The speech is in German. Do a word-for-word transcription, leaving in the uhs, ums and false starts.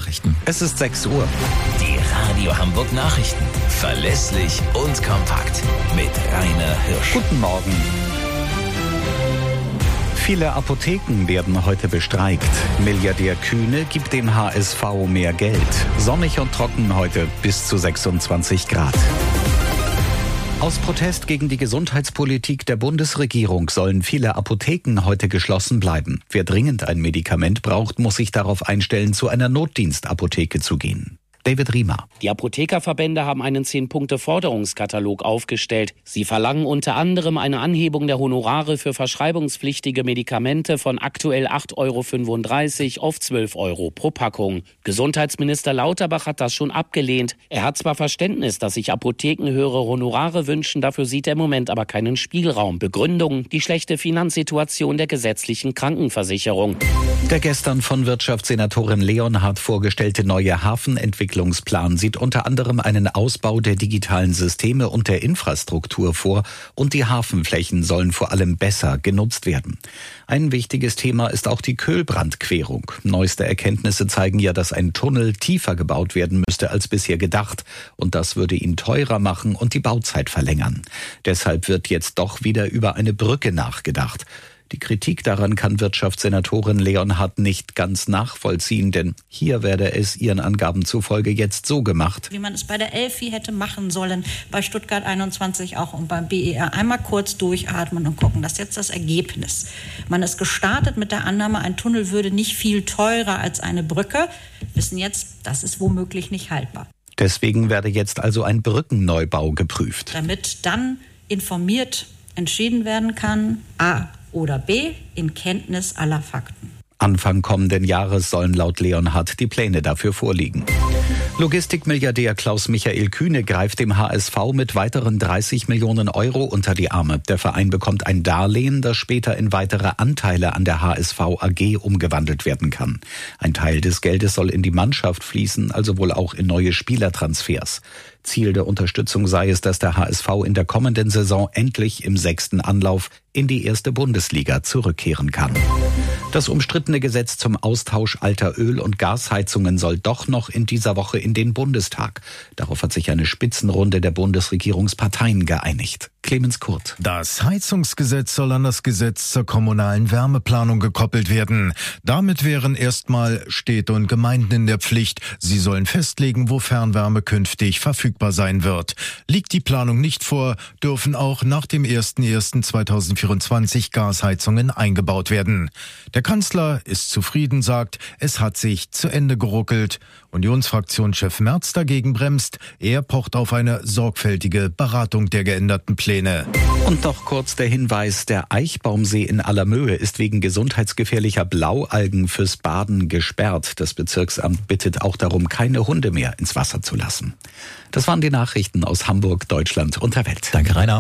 Nachrichten. Es ist sechs Uhr. Die Radio Hamburg Nachrichten. Verlässlich und kompakt. Mit Rainer Hirsch. Guten Morgen. Viele Apotheken werden heute bestreikt. Milliardär Kühne gibt dem H S V mehr Geld. Sonnig und trocken heute bis zu sechsundzwanzig Grad. Aus Protest gegen die Gesundheitspolitik der Bundesregierung sollen viele Apotheken heute geschlossen bleiben. Wer dringend ein Medikament braucht, muss sich darauf einstellen, zu einer Notdienstapotheke zu gehen. David Riemer. Die Apothekerverbände haben einen zehn-Punkte-Forderungskatalog aufgestellt. Sie verlangen unter anderem eine Anhebung der Honorare für verschreibungspflichtige Medikamente von aktuell acht Euro fünfunddreißig auf zwölf Euro pro Packung. Gesundheitsminister Lauterbach hat das schon abgelehnt. Er hat zwar Verständnis, dass sich Apotheken höhere Honorare wünschen, dafür sieht er im Moment aber keinen Spielraum. Begründung: die schlechte Finanzsituation der gesetzlichen Krankenversicherung. Der gestern von Wirtschaftssenatorin Leonhardt vorgestellte neue Hafenentwicklungsplan sieht unter anderem einen Ausbau der digitalen Systeme und der Infrastruktur vor, und die Hafenflächen sollen vor allem besser genutzt werden. Ein wichtiges Thema ist auch die Köhlbrandquerung. Neueste Erkenntnisse zeigen ja, dass ein Tunnel tiefer gebaut werden müsste als bisher gedacht, und das würde ihn teurer machen und die Bauzeit verlängern. Deshalb wird jetzt doch wieder über eine Brücke nachgedacht. Die Kritik daran kann Wirtschaftssenatorin Leonhardt nicht ganz nachvollziehen, denn hier werde es ihren Angaben zufolge jetzt so gemacht: wie man es bei der Elfi hätte machen sollen, bei Stuttgart einundzwanzig auch und beim B E R. Einmal kurz durchatmen und gucken. Das ist jetzt das Ergebnis. Man ist gestartet mit der Annahme, ein Tunnel würde nicht viel teurer als eine Brücke. Wir wissen jetzt, das ist womöglich nicht haltbar. Deswegen werde jetzt also ein Brückenneubau geprüft. Damit dann informiert entschieden werden kann, a oder B, in Kenntnis aller Fakten. Anfang kommenden Jahres sollen laut Leonhardt die Pläne dafür vorliegen. Logistikmilliardär Klaus-Michael Kühne greift dem H S V mit weiteren dreißig Millionen Euro unter die Arme. Der Verein bekommt ein Darlehen, das später in weitere Anteile an der H S V A G umgewandelt werden kann. Ein Teil des Geldes soll in die Mannschaft fließen, also wohl auch in neue Spielertransfers. Ziel der Unterstützung sei es, dass der H S V in der kommenden Saison endlich im sechsten Anlauf in die erste Bundesliga zurückkehren kann. Das umstrittene Gesetz zum Austausch alter Öl- und Gasheizungen soll doch noch in dieser Woche in den Bundestag. Darauf hat sich eine Spitzenrunde der Bundesregierungsparteien geeinigt. Clemens Kurt. Das Heizungsgesetz soll an das Gesetz zur kommunalen Wärmeplanung gekoppelt werden. Damit wären erstmal Städte und Gemeinden in der Pflicht. Sie sollen festlegen, wo Fernwärme künftig verfügbar sein wird. Liegt die Planung nicht vor, dürfen auch nach dem ersten ersten zweitausendvierundzwanzig Gasheizungen eingebaut werden. Der Kanzler ist zufrieden, sagt, es hat sich zu Ende geruckelt. Unionsfraktionschef Merz dagegen bremst. Er pocht auf eine sorgfältige Beratung der geänderten Pläne. Und noch kurz der Hinweis: Der Eichbaumsee in Allermöhe ist wegen gesundheitsgefährlicher Blaualgen fürs Baden gesperrt. Das Bezirksamt bittet auch darum, keine Hunde mehr ins Wasser zu lassen. Das waren die Nachrichten aus Hamburg, Deutschland und der Welt. Danke, Rainer.